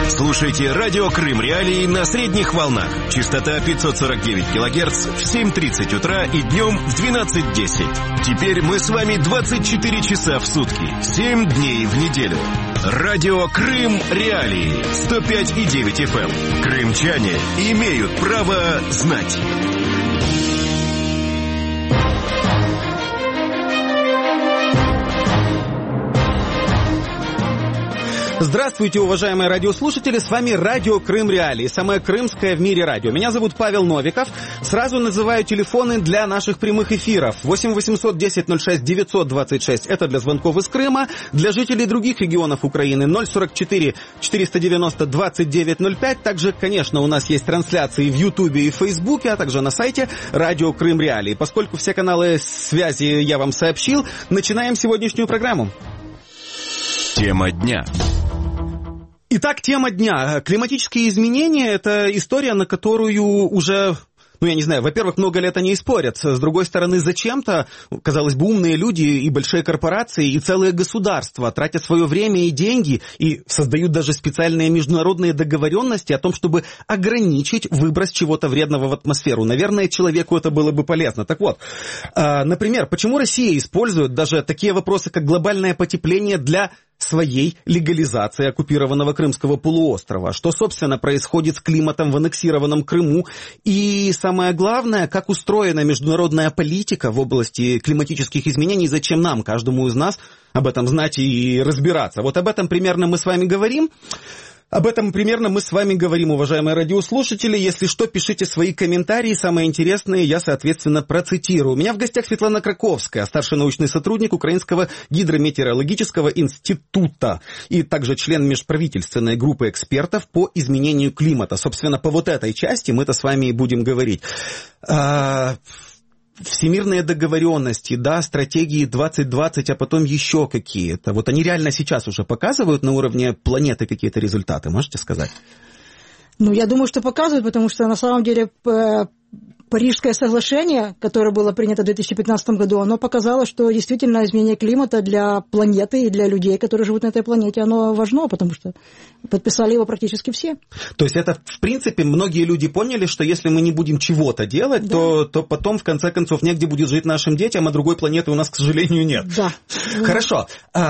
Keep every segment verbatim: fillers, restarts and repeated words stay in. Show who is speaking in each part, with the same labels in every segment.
Speaker 1: Слушайте радио Крым Реалии на средних волнах. Частота пятьсот сорок девять килогерц в семь тридцать утра и днем в двенадцать десять. Теперь мы с вами двадцать четыре часа в сутки, семь дней в неделю. Радио Крым Реалии сто пять и девять эф эм. Крымчане имеют право знать.
Speaker 2: Здравствуйте, уважаемые радиослушатели, с вами радио Крым Реалии, самое крымское в мире радио. Меня зовут Павел Новиков, сразу называю телефоны для наших прямых эфиров. восемь восемьсот десять ноль шесть девятьсот двадцать шесть, это для звонков из Крыма, для жителей других регионов Украины ноль сорок четыре четыреста девяносто двадцать девять ноль пять. Также, конечно, у нас есть трансляции в Ютубе и Фейсбуке, а также на сайте радио Крым Реалии. Поскольку все каналы связи я вам сообщил, начинаем сегодняшнюю программу.
Speaker 1: Тема дня.
Speaker 2: Итак, тема дня. Климатические изменения – это история, на которую уже, ну, я не знаю, во-первых, много лет они и спорят. С другой стороны, зачем-то, казалось бы, умные люди и большие корпорации, и целые государства тратят свое время и деньги и создают даже специальные международные договоренности о том, чтобы ограничить выброс чего-то вредного в атмосферу. Наверное, человеку это было бы полезно. Так вот, например, почему Россия использует даже такие вопросы, как глобальное потепление для своей легализации оккупированного Крымского полуострова? Что, собственно, происходит с климатом в аннексированном Крыму? И самое главное, как устроена международная политика в области климатических изменений? Зачем нам, каждому из нас, об этом знать и разбираться? Вот об этом примерно мы с вами говорим. Об этом примерно мы с вами говорим, уважаемые радиослушатели. Если что, пишите свои комментарии, самые интересные я, соответственно, процитирую. У меня в гостях Светлана Краковская, старший научный сотрудник Украинского гидрометеорологического института и также член межправительственной группы экспертов по изменению климата. Собственно, по вот этой части мы-то с вами и будем говорить. Всемирные договоренности, да, стратегии двадцать двадцать, а потом еще какие-то. Вот они реально сейчас уже показывают на уровне планеты какие-то результаты, можете сказать?
Speaker 3: Ну, я думаю, что показывают, потому что на самом деле Парижское соглашение, которое было принято в две тысячи пятнадцатом году, оно показало, что действительно изменение климата для планеты и для людей, которые живут на этой планете, оно важно, потому что подписали его практически все.
Speaker 2: То есть это, в принципе, многие люди поняли, что если мы не будем чего-то делать, да. то, то потом, в конце концов, негде будет жить нашим детям, а другой планеты у нас, к сожалению, нет.
Speaker 3: Да.
Speaker 2: Хорошо.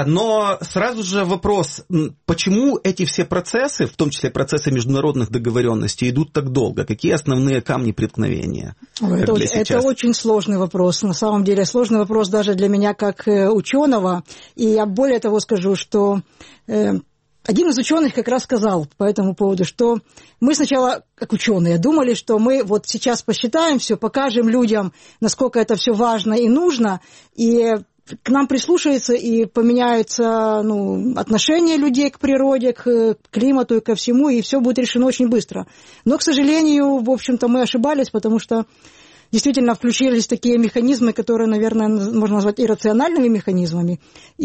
Speaker 2: Но сразу же вопрос, почему эти все процессы, в том числе процессы международных договоренностей, идут так долго? Какие основные камни преткновения?
Speaker 3: Это, это очень сложный вопрос. На самом деле сложный вопрос даже для меня как ученого. И я более того скажу, что э, один из ученых как раз сказал по этому поводу, что мы сначала, как ученые, думали, что мы вот сейчас посчитаем все, покажем людям, насколько это все важно и нужно, и к нам прислушаются и поменяются, ну, отношения людей к природе, к климату и ко всему, и все будет решено очень быстро. Но, к сожалению, в общем-то, мы ошибались, потому что действительно включились такие механизмы, которые, наверное, можно назвать иррациональными механизмами.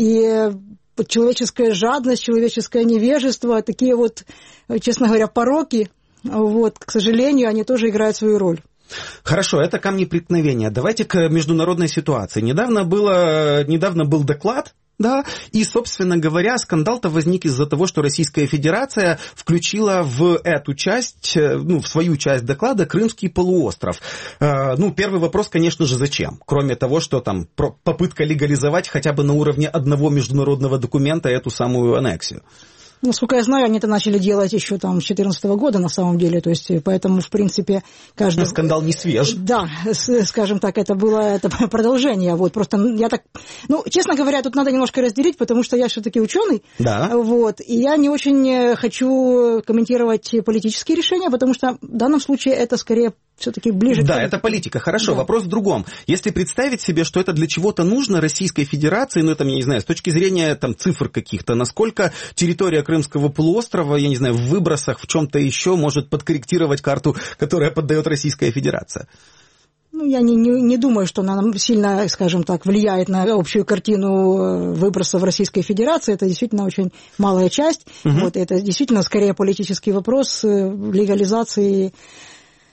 Speaker 3: И человеческая жадность, человеческое невежество, такие вот, честно говоря, пороки, вот, к сожалению, они тоже играют свою роль.
Speaker 2: Хорошо, это камни преткновения. Давайте к международной ситуации. Недавно, было, недавно был доклад, да, и, собственно говоря, скандал-то возник из-за того, что Российская Федерация включила в эту часть, ну, в свою часть доклада Крымский полуостров. Ну, первый вопрос, конечно же, зачем? Кроме того, что там попытка легализовать хотя бы на уровне одного международного документа эту самую аннексию.
Speaker 3: Насколько я знаю, они это начали делать еще там с две тысячи четырнадцатого года, на самом деле, то есть, поэтому, в принципе, каждый...
Speaker 2: Но скандал не свеж.
Speaker 3: Да, скажем так, это было это продолжение, вот, просто я так... Ну, честно говоря, тут надо немножко разделить, потому что я все-таки ученый,
Speaker 2: да.
Speaker 3: Вот, и я не очень хочу комментировать политические решения, потому что в данном случае это скорее все-таки ближе
Speaker 2: да,
Speaker 3: к...
Speaker 2: Да, это политика. Хорошо,
Speaker 3: да.
Speaker 2: Вопрос в другом. Если представить себе, что это для чего-то нужно Российской Федерации, ну, там, я не знаю, с точки зрения там, цифр каких-то, насколько территория Крымского полуострова, я не знаю, в выбросах, в чем-то еще может подкорректировать карту, которая поддает Российская Федерация?
Speaker 3: Ну, я не, не, не думаю, что она сильно, скажем так, влияет на общую картину выбросов Российской Федерации. Это действительно очень малая часть. Угу. Вот, это действительно скорее политический вопрос легализации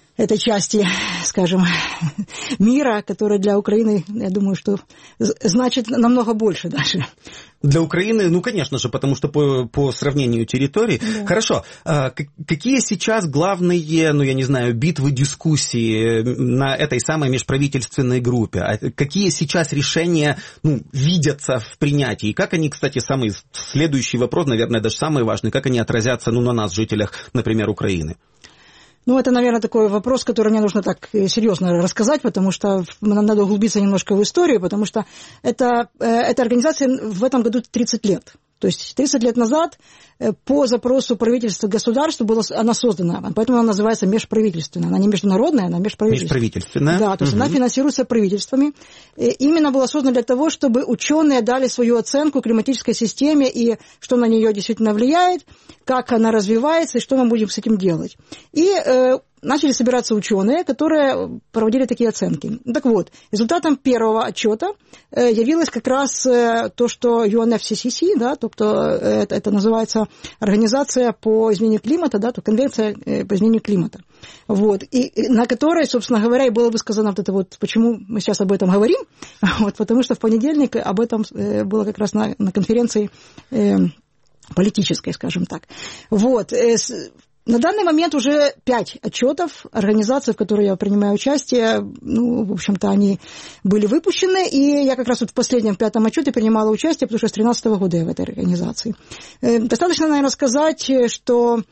Speaker 3: этой части, скажем, мира, которая для Украины, я думаю, что значит намного больше даже.
Speaker 2: Для Украины, ну, конечно же, потому что по, по сравнению территорий. Да. Хорошо. А какие сейчас главные, ну, я не знаю, битвы, дискуссии на этой самой межправительственной группе? А какие сейчас решения, ну, видятся в принятии? Как они, кстати, самый следующий вопрос, наверное, даже самый важный, как они отразятся, ну, на нас, жителях, например, Украины?
Speaker 3: Ну, это, наверное, такой вопрос, который мне нужно так серьезно рассказать, потому что нам надо углубиться немножко в историю, потому что это, эта организация в этом году тридцать лет. То есть тридцать лет назад по запросу правительства государства была, она создана, поэтому она называется межправительственная. Она не международная, она межправительственная.
Speaker 2: Межправительственная.
Speaker 3: Да, то есть угу. она финансируется правительствами. И именно была создана для того, чтобы ученые дали свою оценку климатической системе и что на нее действительно влияет, как она развивается и что мы будем с этим делать. И э, начали собираться ученые, которые проводили такие оценки. Так вот, результатом первого отчета э, явилось как раз э, то, что ю эн эф си си си, да, то, кто, э, это, это называется Организация по изменению климата, да, то Конвенция э, по изменению климата, вот, и, и на которой, собственно говоря, и было высказано вот это вот, почему мы сейчас об этом говорим, вот, потому что в понедельник об этом э, было как раз на, на конференции э, политической, скажем так. Вот, э, на данный момент уже пять отчетов организаций, в которых я принимаю участие, ну, в общем-то, они были выпущены, и я как раз вот в последнем пятом отчете принимала участие, потому что с две тысячи тринадцатого года я в этой организации. Достаточно, наверное, сказать, что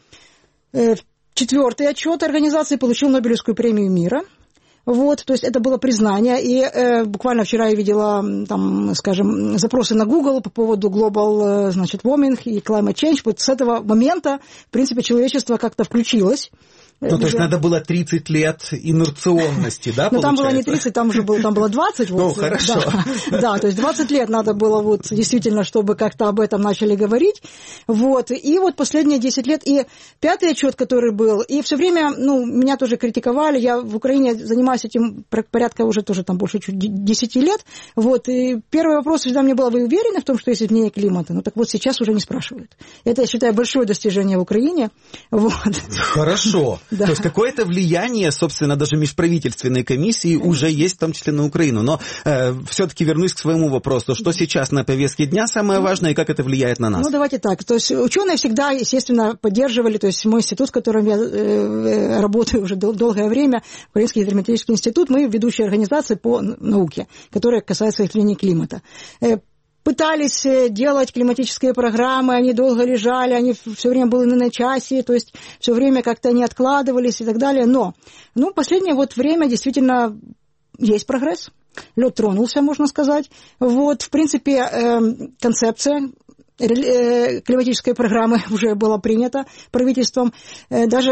Speaker 3: четвертый отчет организации получил Нобелевскую премию мира. Вот, то есть это было признание, и э, буквально вчера я видела, там, скажем, запросы на Google по поводу Global, значит, Warming и Climate Change. Вот с этого момента, в принципе, человечество как-то включилось.
Speaker 2: Ну, то есть надо было тридцать лет инерционности, да,
Speaker 3: ну, там было не тридцать, там уже было, там было двадцать.
Speaker 2: Ну, хорошо.
Speaker 3: Да, то есть двадцать лет надо было вот действительно, чтобы как-то об этом начали говорить. Вот, и вот последние десять лет, и пятый отчет, который был, и все время, ну, меня тоже критиковали, я в Украине занимаюсь этим порядка уже тоже там больше чуть десяти лет, вот, и первый вопрос всегда мне был: вы уверены в том, что есть изменение климата? Ну, так вот сейчас уже не спрашивают. Это, я считаю, большое достижение в Украине. Вот.
Speaker 2: Хорошо. Да. То есть какое-то влияние, собственно, даже межправительственной комиссии уже есть, в том числе на Украину. Но э, все-таки вернусь к своему вопросу. Что сейчас на повестке дня самое важное и как это влияет на нас?
Speaker 3: Ну, давайте так. То есть ученые всегда, естественно, поддерживали, то есть мой институт, в котором я э, работаю уже дол- долгое время, Украинский гидрометеорологический институт, мы ведущая организация по науке, которая касается изменения климата. Пытались делать климатические программы, они долго лежали, они все время были на часе, то есть все время как-то они откладывались и так далее. Но ну, последнее вот время действительно есть прогресс. Лед тронулся, можно сказать. Вот, в принципе, концепция климатической программы уже была принята правительством. Даже,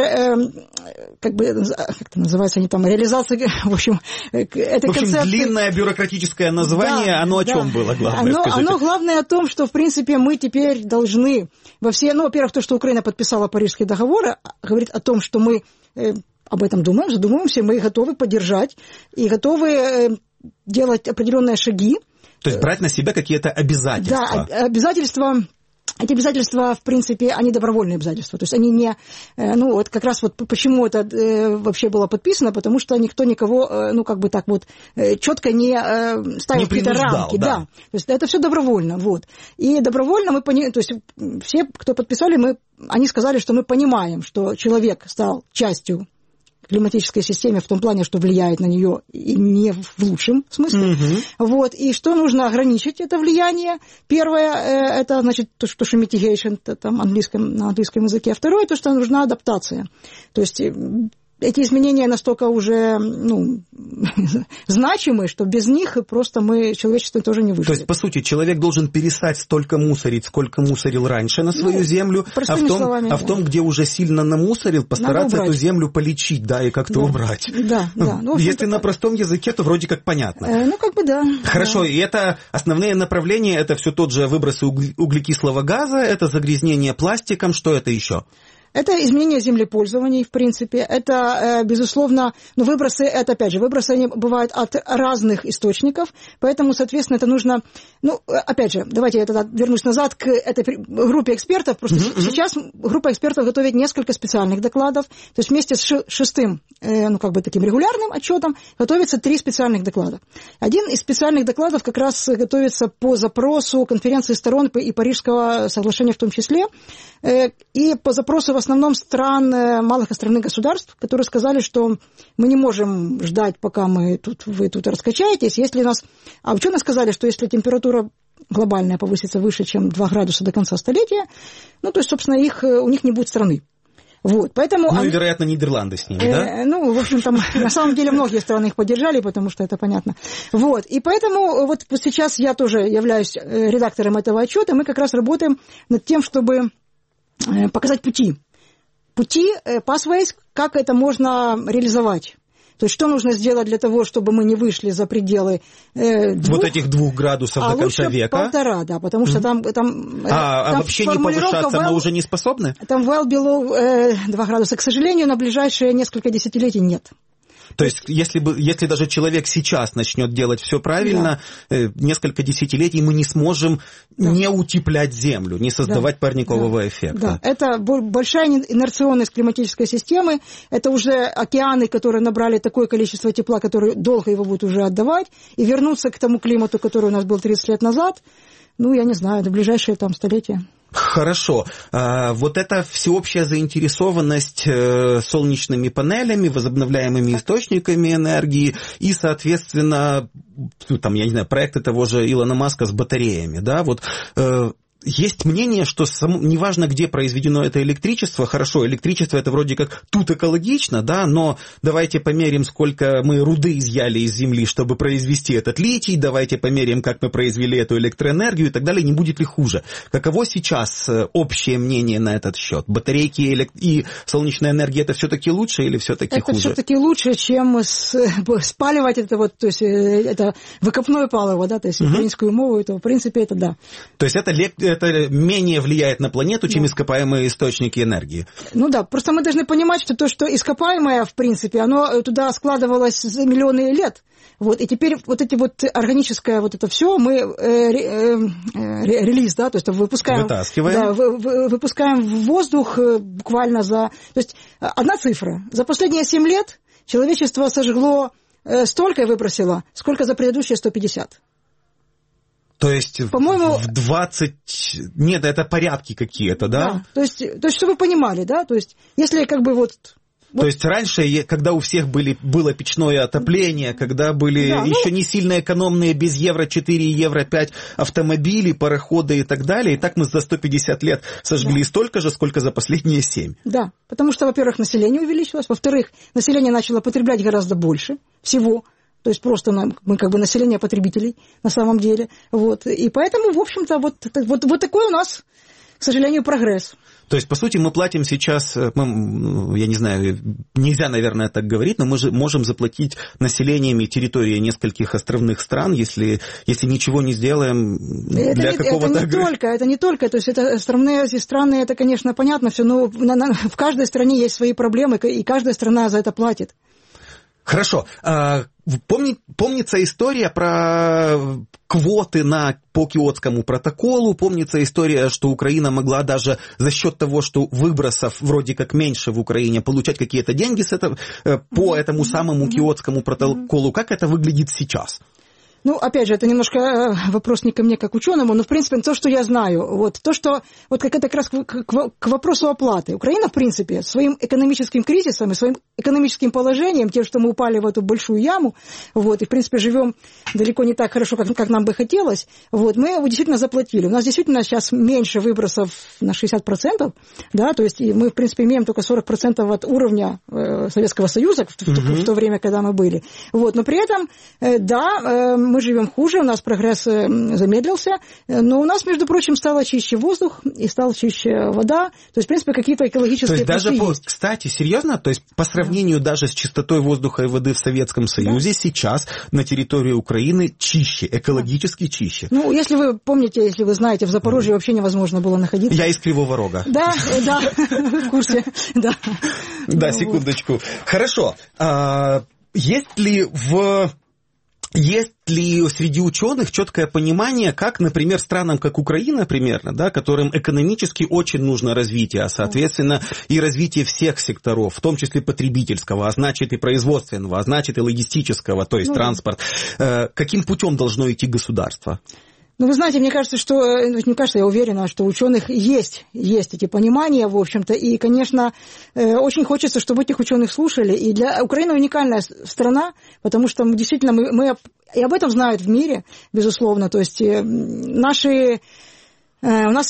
Speaker 3: как бы, как это называется, они там, реализация, в общем, этой
Speaker 2: В общем,
Speaker 3: концепции...
Speaker 2: длинное бюрократическое название, да, оно о да. чем было главное,
Speaker 3: оно, оно главное о том, что, в принципе, мы теперь должны во все... Ну, во-первых, то, что Украина подписала Парижский договор, говорит о том, что мы об этом думаем, задумываемся, мы готовы поддержать и готовы делать определенные шаги.
Speaker 2: То есть брать на себя какие-то обязательства.
Speaker 3: Да, обязательства, эти обязательства, в принципе, они добровольные обязательства. То есть они не, ну вот как раз вот почему это вообще было подписано, потому что никто никого, ну как бы так вот, четко не ставил какие-то рамки. Да. Да. То есть это все добровольно, вот. И добровольно мы понимаем, то есть все, кто подписали, мы, они сказали, что мы понимаем, что человек стал частью климатической системе в том плане, что влияет на нее и не в лучшем смысле. Mm-hmm. Вот. И что нужно ограничить это влияние? Первое, это, значит, то, что mitigation, это там английском, на английском языке. А второе, то, что нужна адаптация. То есть эти изменения настолько уже, ну, значимы, что без них просто мы, человечество тоже не выживет.
Speaker 2: То есть, по сути, человек должен перестать столько мусорить, сколько мусорил раньше на свою ну, землю, а в, том, словами, а в том, где уже сильно намусорил, постараться эту землю полечить, да, и как-то
Speaker 3: да.
Speaker 2: убрать.
Speaker 3: Да, да. Ну,
Speaker 2: если на простом языке, то вроде как понятно.
Speaker 3: Э, ну, как бы да.
Speaker 2: Хорошо,
Speaker 3: да.
Speaker 2: И это основные направления, это все тот же выбросы углекислого газа, это загрязнение пластиком, что это еще?
Speaker 3: Это изменение землепользования, в принципе. Это, безусловно, но выбросы, это, опять же, выбросы они бывают от разных источников, поэтому, соответственно, это нужно... Ну, опять же, давайте я тогда вернусь назад к этой группе экспертов. Просто mm-hmm. сейчас группа экспертов готовит несколько специальных докладов. То есть вместе с шестым, ну, как бы таким регулярным отчетом готовится три специальных доклада. Один из специальных докладов как раз готовится по запросу конференции сторон и Парижского соглашения в том числе, и по запросу в основном стран малых островных государств, которые сказали, что мы не можем ждать, пока мы тут, вы тут раскачаетесь. Если нас... А ученые сказали, что если температура глобальная повысится выше, чем два градуса до конца столетия, ну, то есть, собственно, их, у них не будет страны. Вот, поэтому
Speaker 2: ну,
Speaker 3: они...
Speaker 2: и, вероятно, Нидерланды с ними, э, да?
Speaker 3: Ну, в общем, там, на самом деле, многие страны их поддержали, потому что это понятно. Вот, и поэтому вот сейчас я тоже являюсь редактором этого отчета, мы как раз работаем над тем, чтобы показать пути. Пути, pathways, как это можно реализовать. То есть, что нужно сделать для того, чтобы мы не вышли за пределы э, двух,
Speaker 2: вот этих двух градусов
Speaker 3: а
Speaker 2: до конца
Speaker 3: лучше
Speaker 2: века?
Speaker 3: полтора, да, потому что там... там
Speaker 2: а,
Speaker 3: там
Speaker 2: а вообще не повышаться well, мы уже не способны?
Speaker 3: Там well below э, два градуса. К сожалению, на ближайшие несколько десятилетий нет.
Speaker 2: То есть, если, бы, если даже человек сейчас начнет делать все правильно, да. э, несколько десятилетий мы не сможем да. не утеплять Землю, не создавать да. парникового да. эффекта.
Speaker 3: Да. Это большая инерционность климатической системы, это уже океаны, которые набрали такое количество тепла, которые долго его будут уже отдавать, и вернуться к тому климату, который у нас был тридцать лет назад, ну, я не знаю, до ближайшие там столетия.
Speaker 2: Хорошо. А, вот эта всеобщая заинтересованность э, солнечными панелями, возобновляемыми источниками энергии и, соответственно, там, я не знаю, проекты того же Илона Маска с батареями, да, вот... Э, Есть мнение, что сам, неважно, где произведено это электричество, хорошо, электричество это вроде как тут экологично, да, но давайте померим, сколько мы руды изъяли из земли, чтобы произвести этот литий, давайте померим, как мы произвели эту электроэнергию и так далее, не будет ли хуже. Каково сейчас общее мнение на этот счет? Батарейки и, элект... и солнечная энергия это все-таки лучше или все-таки
Speaker 3: это
Speaker 2: хуже?
Speaker 3: Это все-таки лучше, чем спаливать это вот, то есть это выкопное палево, да, то есть украинскую мову, это в принципе это да.
Speaker 2: То есть это это менее влияет на планету, чем да. ископаемые источники энергии.
Speaker 3: Ну да, просто мы должны понимать, что то, что ископаемое, в принципе, оно туда складывалось за миллионы лет. Вот, и теперь вот эти вот органическое вот это все мы э, э, э, релиз, да, то есть выпускаем,
Speaker 2: вытаскиваем.
Speaker 3: Да, вы, вы, выпускаем в воздух буквально за... То есть одна цифра. За последние семь лет человечество сожгло э, столько и выбросило, сколько за предыдущие сто пятьдесят.
Speaker 2: То есть
Speaker 3: по-моему,
Speaker 2: в двадцать... Нет, это порядки какие-то, да?
Speaker 3: Да, то есть, то есть, чтобы вы понимали, да, то есть, если как бы вот...
Speaker 2: То вот. есть раньше, когда у всех были, было печное отопление, когда были да, еще ну... не сильно экономные без евро четыре, евро пять автомобили, пароходы и так далее, и так мы за сто пятьдесят лет сожгли да. столько же, сколько за последние семь.
Speaker 3: Да, потому что, во-первых, население увеличилось, во-вторых, население начало потреблять гораздо больше всего. То есть просто мы как бы население потребителей на самом деле. Вот. И поэтому, в общем-то, вот, вот, вот такой у нас, к сожалению, прогресс.
Speaker 2: То есть, по сути, мы платим сейчас, мы, я не знаю, нельзя, наверное, так говорить, но мы же можем заплатить населениями территории нескольких островных стран, если, если ничего не сделаем
Speaker 3: это
Speaker 2: для
Speaker 3: не,
Speaker 2: какого-то...
Speaker 3: Это не только, это не только, то есть это островные эти страны, это, конечно, понятно все, но на, на, в каждой стране есть свои проблемы, и каждая страна за это платит.
Speaker 2: Хорошо. Помни, помнится история про квоты на, по Киотскому протоколу, помнится история, что Украина могла даже за счет того, что выбросов вроде как меньше в Украине, получать какие-то деньги с этого, по этому самому Киотскому протоколу. Как это выглядит сейчас?
Speaker 3: Ну, опять же, это немножко вопрос не ко мне как ученому, но, в принципе, то, что я знаю, вот, то, что, вот как это как раз к, к, к вопросу оплаты. Украина, в принципе, своим экономическим кризисом и своим экономическим положением, тем, что мы упали в эту большую яму, вот, и, в принципе, живем далеко не так хорошо, как, как нам бы хотелось, вот, мы его действительно заплатили. У нас действительно сейчас меньше выбросов на шестьдесят процентов, да, то есть мы, в принципе, имеем только сорок процентов от уровня э, Советского Союза в, в, в, в то время, когда мы были. Вот, но при этом, э, да, э, мы мы живем хуже, у нас прогресс замедлился, но у нас, между прочим, стало чище воздух и стала чище вода. То есть, в принципе, какие-то экологические...
Speaker 2: То есть даже, по...
Speaker 3: есть.
Speaker 2: Кстати, серьезно? То есть по сравнению да. даже с чистотой воздуха и воды в Советском Союзе, да. сейчас на территории Украины чище, экологически да. чище.
Speaker 3: Ну, если вы помните, если вы знаете, в Запорожье mm. вообще невозможно было находиться.
Speaker 2: Я из Кривого Рога.
Speaker 3: Да, да, в курсе, да.
Speaker 2: Да, секундочку. Хорошо. Есть ли в... Есть ли среди ученых четкое понимание, как, например, странам, как Украина, примерно, да, которым экономически очень нужно развитие, а, соответственно, и развитие всех секторов, в том числе потребительского, а значит и производственного, а значит и логистического, то есть ну, транспорт, э, каким путем должно идти государство?
Speaker 3: Ну, вы знаете, мне кажется, что, не кажется, я уверена, что у ученых есть, есть эти понимания, в общем-то, и, конечно, очень хочется, чтобы этих ученых слушали, и для Украины уникальная страна, потому что мы, действительно, мы, мы и об этом знают в мире, безусловно, то есть наши... У нас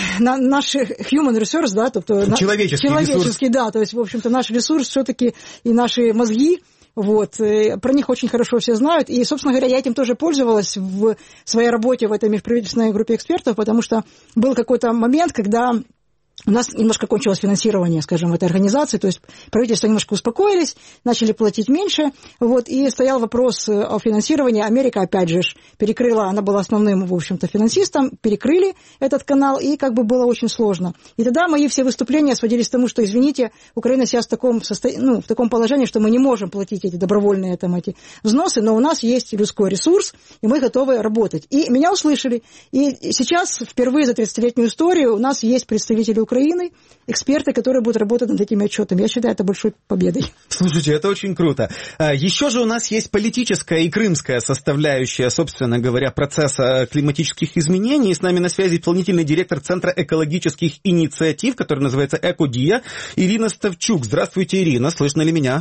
Speaker 3: наш human resource, да, то,
Speaker 2: человеческий,
Speaker 3: человеческий, да, то есть, в общем-то, наш ресурс все-таки и наши мозги, вот, про них очень хорошо все знают, и, собственно говоря, я этим тоже пользовалась в своей работе в этой межправительственной группе экспертов, потому что был какой-то момент, когда у нас немножко кончилось финансирование, скажем, этой организации, то есть правительство немножко успокоились, начали платить меньше, вот, и стоял вопрос о финансировании. Америка, опять же, перекрыла, она была основным, в общем-то, финансистом, перекрыли этот канал, и как бы было очень сложно. И тогда мои все выступления сводились к тому, что, извините, Украина сейчас в таком, состо... ну, в таком положении, что мы не можем платить эти добровольные там, эти взносы, но у нас есть людской ресурс, и мы готовы работать. И меня услышали. И сейчас, впервые за тридцатилетнюю историю, у нас есть представители Украины, эксперты, которые будут работать над этими отчетами. Я считаю это большой победой.
Speaker 2: Слушайте, это очень круто. Еще же у нас есть политическая и крымская составляющая, собственно говоря, процесса климатических изменений. С нами на связи исполнительный директор Центра экологических инициатив, который называется «Экодия», Ирина Ставчук. Здравствуйте, Ирина. Слышно ли меня?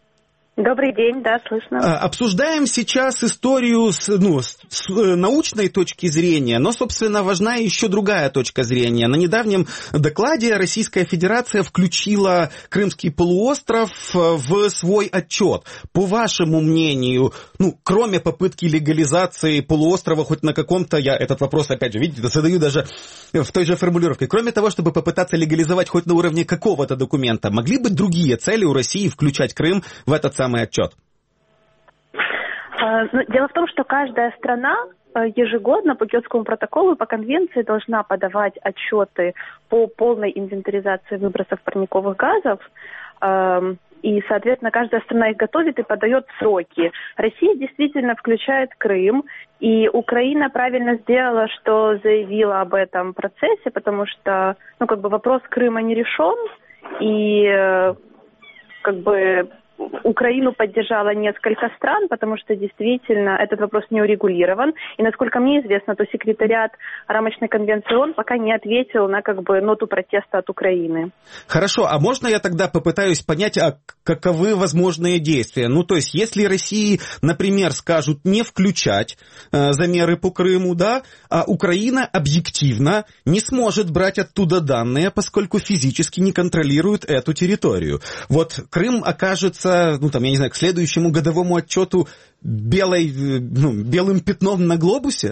Speaker 4: Добрый день, да, слышно.
Speaker 2: Обсуждаем сейчас историю с, ну, с, с научной точки зрения, но, собственно, важна еще другая точка зрения. На недавнем докладе Российская Федерация включила Крымский полуостров в свой отчет. По вашему мнению, ну, кроме попытки легализации полуострова хоть на каком-то, я этот вопрос, опять же, видите, задаю даже в той же формулировке, кроме того, чтобы попытаться легализовать хоть на уровне какого-то документа, могли быть другие цели у России включать Крым в этот самый отчет?
Speaker 4: Дело в том, что каждая страна ежегодно по Киотскому протоколу, по конвенции должна подавать отчеты по полной инвентаризации выбросов парниковых газов. И, соответственно, каждая страна их готовит и подает в сроки. Россия действительно включает Крым, и Украина правильно сделала, что заявила об этом процессе, потому что, ну, как бы вопрос Крыма не решен, и, как бы, Украину поддержало несколько стран, потому что действительно этот вопрос не урегулирован. И, насколько мне известно, то секретариат рамочной конвенции ООН пока не ответил на как бы ноту протеста от Украины.
Speaker 2: Хорошо, а можно я тогда попытаюсь понять, а каковы возможные действия? Ну, то есть, если России, например, скажут не включать э, замеры по Крыму, да, а Украина объективно не сможет брать оттуда данные, поскольку физически не контролирует эту территорию. Вот Крым окажется, ну, там, я не знаю, к следующему годовому отчету белой, ну, белым пятном на глобусе?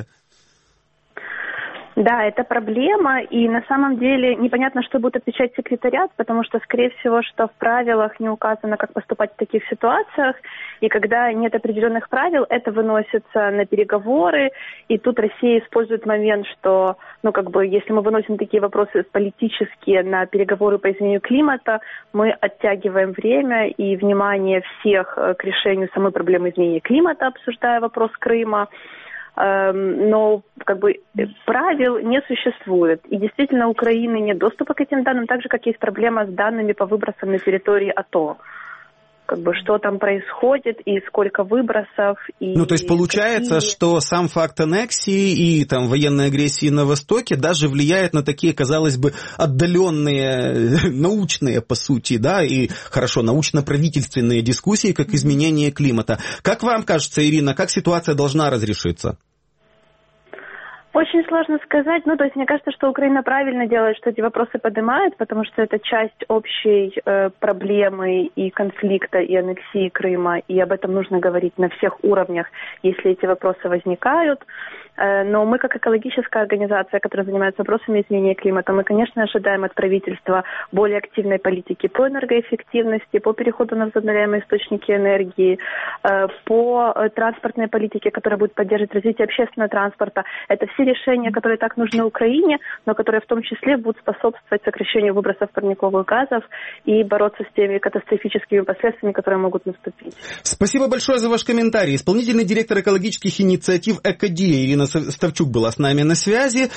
Speaker 4: Да, это проблема, и на самом деле непонятно, что будет отвечать секретариат, потому что, скорее всего, что в правилах не указано, как поступать в таких ситуациях, и когда нет определенных правил, это выносится на переговоры, и тут Россия использует момент, что, ну, как бы, если мы выносим такие вопросы политические на переговоры по изменению климата, мы оттягиваем время и внимание всех к решению самой проблемы изменения климата, обсуждая вопрос Крыма. Но как бы правил не существует. И действительно у Украины нет доступа к этим данным, так же, как есть проблема с данными по выбросам на территории АТО. Как бы что там происходит и сколько выбросов. И
Speaker 2: ну, то есть получается, какие... что сам факт аннексии и там военной агрессии на Востоке даже влияет на такие, казалось бы, отдаленные, научные, по сути, да, и хорошо, научно-правительственные дискуссии, как изменение климата. Как вам кажется, Ирина, как ситуация должна разрешиться?
Speaker 4: Очень сложно сказать. Ну, то есть, мне кажется, что Украина правильно делает, что эти вопросы поднимает, потому что это часть общей э, проблемы и конфликта, и аннексии Крыма, и об этом нужно говорить на всех уровнях, если эти вопросы возникают. Э, но мы, как экологическая организация, которая занимается вопросами изменения климата, мы, конечно, ожидаем от правительства более активной политики по энергоэффективности, по переходу на возобновляемые источники энергии, э, по э, транспортной политике, которая будет поддерживать развитие общественного транспорта. Это все решения, которые так нужны Украине, но которые в том числе будут способствовать сокращению выбросов парниковых газов и бороться с теми катастрофическими последствиями, которые могут наступить.
Speaker 2: Спасибо большое за ваш комментарий. Исполнительный директор экологических инициатив «Экодия» Ирина Ставчук была с нами на связи.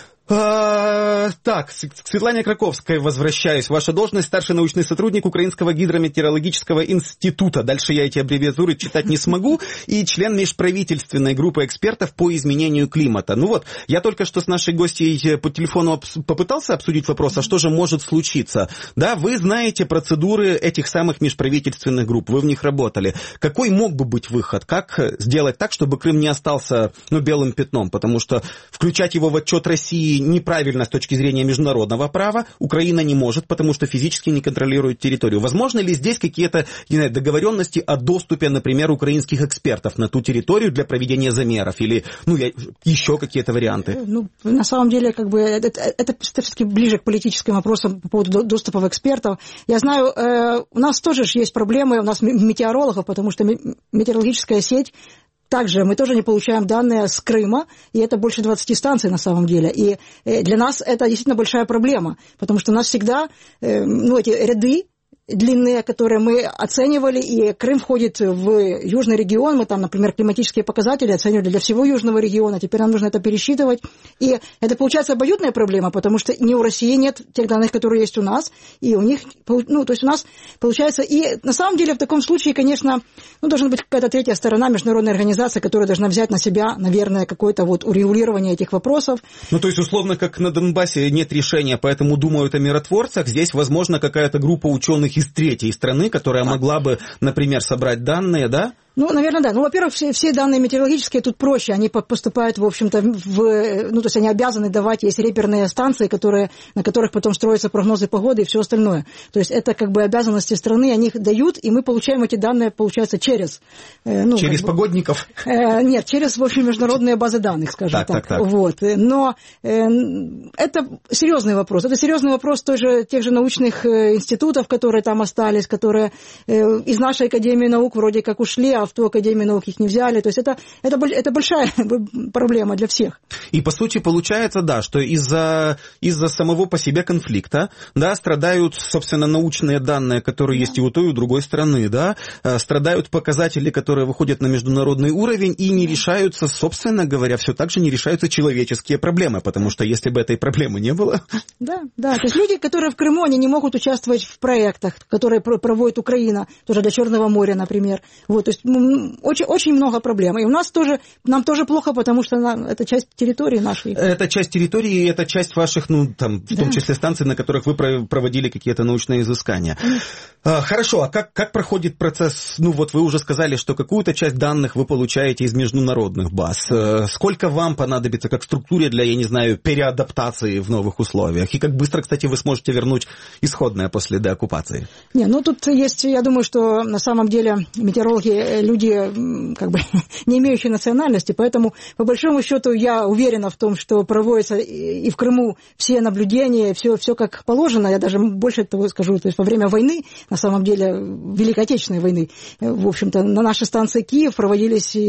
Speaker 2: А, так, к Светлане Краковской возвращаюсь. Ваша должность — старший научный сотрудник Украинского гидрометеорологического института. Дальше я эти аббревиатуры читать не смогу. И член межправительственной группы экспертов по изменению климата. Ну вот, я только что с нашей гостьей по телефону попытался обсудить вопрос, а что же может случиться. Да, вы знаете процедуры этих самых межправительственных групп, вы в них работали. Какой мог бы быть выход? Как сделать так, чтобы Крым не остался, ну, белым пятном? Потому что включать его в отчет России неправильно с точки зрения международного права Украина не может, потому что физически не контролирует территорию. Возможно ли здесь какие-то, не знаю, договоренности о доступе, например, украинских экспертов на ту территорию для проведения замеров или, ну, еще какие-то варианты?
Speaker 3: Ну, на самом деле, как бы, это, это, это все-таки ближе к политическим вопросам по поводу доступа экспертов. Я знаю, э, у нас тоже есть проблемы, у нас метеорологов, потому что метеорологическая сеть. Также мы тоже не получаем данные с Крыма, и это больше двадцати станций на самом деле. И для нас это действительно большая проблема, потому что у нас всегда, ну, эти ряды длинные, которые мы оценивали, и Крым входит в южный регион, мы там, например, климатические показатели оценивали для всего южного региона, теперь нам нужно это пересчитывать, и это получается обоюдная проблема, потому что ни у России нет тех данных, которые есть у нас, и у них, ну, то есть у нас получается, и на самом деле в таком случае, конечно, ну, должна быть какая-то третья сторона, международная организация, которая должна взять на себя, наверное, какое-то вот урегулирование этих вопросов.
Speaker 2: Ну, то есть, условно, как на Донбассе нет решения, поэтому думают о миротворцах, здесь, возможно, какая-то группа ученых из третьей страны, которая могла бы, например, собрать данные, да?
Speaker 3: Ну, наверное, да. Ну, во-первых, все, все данные метеорологические тут проще. Они поступают, в общем-то, в... Ну, то есть они обязаны давать, есть реперные станции, которые, на которых потом строятся прогнозы погоды и все остальное. То есть это как бы обязанности страны, они их дают, и мы получаем эти данные, получается, через... Ну,
Speaker 2: через
Speaker 3: как бы,
Speaker 2: погодников?
Speaker 3: Э, нет, через, в общем, международные базы данных, скажем так.
Speaker 2: так. так, так.
Speaker 3: Вот. Но э, это серьезный вопрос. Это серьезный вопрос той же, тех же научных институтов, которые там остались, которые э, из нашей Академии наук вроде как ушли, а в ту Академию наук их не взяли. То есть это, это, это большая проблема для всех.
Speaker 2: И по сути получается, да, что из-за, из-за самого по себе конфликта, да, страдают, собственно, научные данные, которые да. есть и у той, и у другой стороны, да, страдают показатели, которые выходят на международный уровень и не решаются, собственно говоря, все так же не решаются человеческие проблемы, потому что если бы этой проблемы не было...
Speaker 3: Да, да, то есть люди, которые в Крыму, они не могут участвовать в проектах, которые проводит Украина, тоже для Черного моря, например. Вот, то есть Очень, очень много проблем. И у нас тоже, нам тоже плохо, потому что нам, это часть территории нашей.
Speaker 2: Это часть территории, это часть ваших, ну, там, в да. том числе станций, на которых вы проводили какие-то научные изыскания. А, хорошо, а как, как проходит процесс? Ну, вот вы уже сказали, что какую-то часть данных вы получаете из международных баз. Сколько вам понадобится как структуре для, я не знаю, переадаптации в новых условиях? И как быстро, кстати, вы сможете вернуть исходное после деоккупации? Не,
Speaker 3: ну, тут есть, я думаю, что на самом деле метеорологи, люди, как бы, не имеющие национальности, поэтому, по большому счету, я уверена в том, что проводятся и в Крыму все наблюдения, все, все как положено. Я даже больше того скажу, то есть во время войны, на самом деле, Великой Отечественной войны, в общем-то, на нашей станции Киев проводились все,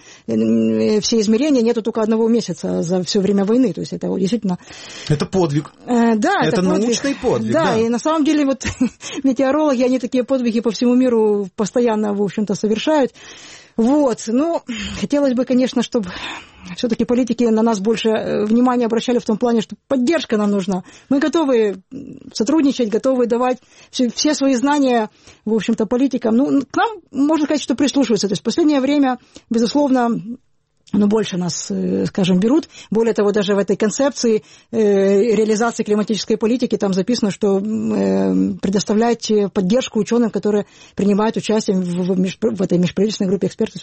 Speaker 3: все измерения, нету только одного месяца за все время войны, то есть это действительно...
Speaker 2: Это подвиг.
Speaker 3: Э, да,
Speaker 2: это,
Speaker 3: это подвиг.
Speaker 2: научный подвиг.
Speaker 3: Да,
Speaker 2: да,
Speaker 3: и на самом деле вот метеорологи, они такие подвиги по всему миру постоянно, в общем-то, совершают. Вот, ну, хотелось бы, конечно, чтобы все-таки политики на нас больше внимания обращали в том плане, что поддержка нам нужна. Мы готовы сотрудничать, готовы давать все, все свои знания, в общем-то, политикам. Ну, к нам, можно сказать, что прислушиваются. То есть в последнее время, безусловно, но больше нас, скажем, берут. Более того, даже в этой концепции э, реализации климатической политики там записано, что э, предоставлять поддержку ученым, которые принимают участие в, в, меж, в этой межправительственной группе экспертов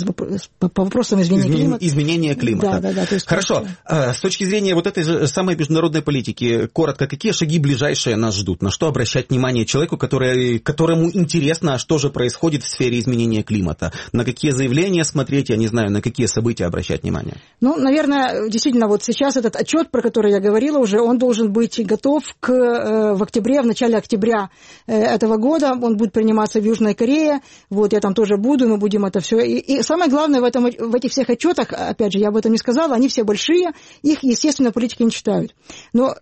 Speaker 3: по вопросам изменения
Speaker 2: Измен...
Speaker 3: климата.
Speaker 2: Изменения климата.
Speaker 3: Да, да, да, то есть,
Speaker 2: хорошо.
Speaker 3: есть...
Speaker 2: С точки зрения вот этой же самой международной политики, коротко, какие шаги ближайшие нас ждут? На что обращать внимание человеку, который, которому интересно, что же происходит в сфере изменения климата? На какие заявления смотреть, я не знаю, на какие события обращать внимание?
Speaker 3: Ну, наверное, действительно, вот сейчас этот отчет, про который я говорила уже, он должен быть готов к, э, в октябре, в начале октября э, этого года. Он будет приниматься в Южной Корее. Вот, я там тоже буду, мы будем это все. И, и самое главное в, этом, в этих всех отчетах, опять же, я об этом не сказала, они все большие, их, естественно, политики не читают. Но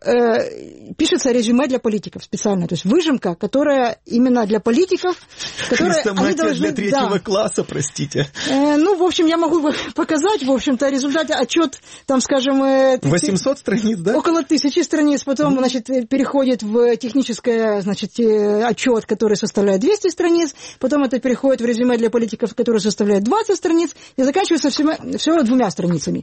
Speaker 3: э, пишется резюме для политиков специально, то есть выжимка, которая именно для политиков, которая они должны...
Speaker 2: для третьего
Speaker 3: да.
Speaker 2: класса, простите.
Speaker 3: Э, ну, в общем, я могу показать, в общем-то, результат, отчет, там, скажем...
Speaker 2: восемьсот страниц, да?
Speaker 3: Около тысячи страниц, потом, значит, переходит в техническое, значит, отчет, который составляет двести страниц, потом это переходит в резюме для политиков, который составляет двадцать страниц, и заканчивается всего, всего двумя страницами.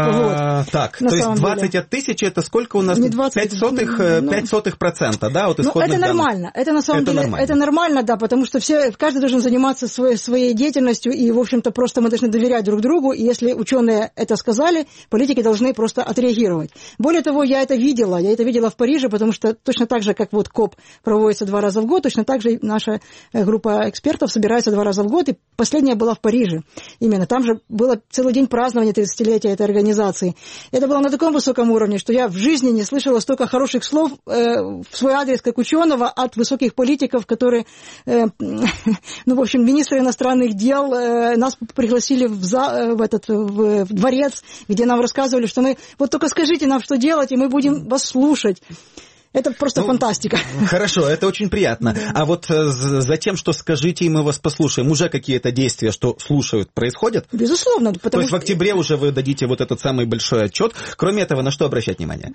Speaker 2: А, вот. Так,
Speaker 3: на
Speaker 2: то есть двадцать
Speaker 3: деле.
Speaker 2: От тысячи, это сколько у нас?
Speaker 3: Не двадцать,
Speaker 2: пять сотых,
Speaker 3: ну,
Speaker 2: пять сотых процента, да, от исходных
Speaker 3: ну, это
Speaker 2: данных.
Speaker 3: нормально, это на самом
Speaker 2: это
Speaker 3: деле,
Speaker 2: нормально.
Speaker 3: это нормально, да, потому что все, каждый должен заниматься своей, своей деятельностью, и, в общем-то, просто мы должны доверять друг другу, и если ученые это сказали, политики должны просто отреагировать. Более того, я это видела, я это видела в Париже, потому что точно так же, как вот КОП проводится два раза в год, точно так же наша группа экспертов собирается два раза в год, и последняя была в Париже. Именно там же было целый день празднования тридцатилетия этой организации. Это было на таком высоком уровне, что я в жизни не слышала столько хороших слов э, в свой адрес как ученого от высоких политиков, которые, э, ну, в общем, министры иностранных дел э, нас пригласили в, за, в этот в, в дворец, где нам рассказывали, что мы, вот только скажите нам, что делать, и мы будем вас слушать. Это просто ну, фантастика.
Speaker 2: Хорошо, это очень приятно. Да. А вот за тем, что скажите, и мы вас послушаем, уже какие-то действия, что слушают, происходят?
Speaker 3: Безусловно.
Speaker 2: То есть что... в октябре уже вы дадите вот этот самый большой отчет. Кроме этого, на что обращать внимание?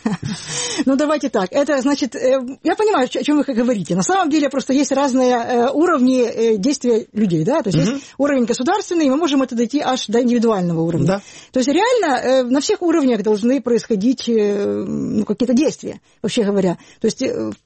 Speaker 3: Ну, давайте так. Это, значит, я понимаю, о чем вы говорите. На самом деле просто есть разные уровни действия людей, да? То есть есть уровень государственный, и мы можем это дойти аж до индивидуального уровня. Да. То есть реально на всех уровнях должны происходить ну, какие-то действия. Вообще говоря. То есть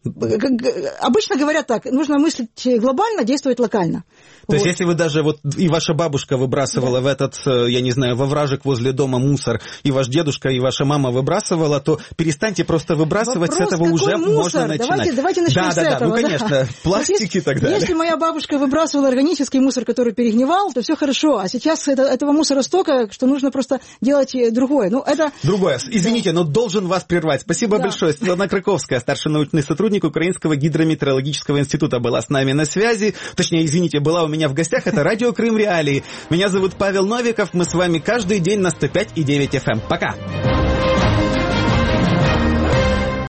Speaker 3: обычно говорят так, нужно мыслить глобально, действовать локально.
Speaker 2: То вот. Есть если вы даже, вот и ваша бабушка выбрасывала да. в этот, я не знаю, во вражек возле дома мусор, и ваш дедушка, и ваша мама выбрасывала, то перестаньте просто выбрасывать,
Speaker 3: вопрос,
Speaker 2: с этого уже
Speaker 3: мусор?
Speaker 2: можно начинать.
Speaker 3: Давайте, давайте начнем
Speaker 2: да,
Speaker 3: с
Speaker 2: да,
Speaker 3: этого.
Speaker 2: Да, ну конечно,
Speaker 3: да.
Speaker 2: пластики и так далее.
Speaker 3: Если моя бабушка выбрасывала органический мусор, который перегнивал, то все хорошо, а сейчас это, этого мусора столько, что нужно просто делать другое. Ну, это...
Speaker 2: Другое. Извините, да. но должен вас прервать. Спасибо да. большое. Светлана Краковская, старший научный сотрудник Украинского гидрометеорологического института, была с нами на связи. Точнее, извините, была у меня в гостях. Это радио Крым Реалии. Меня зовут Павел Новиков. Мы с вами каждый день на сто пять и девять эф эм. Пока!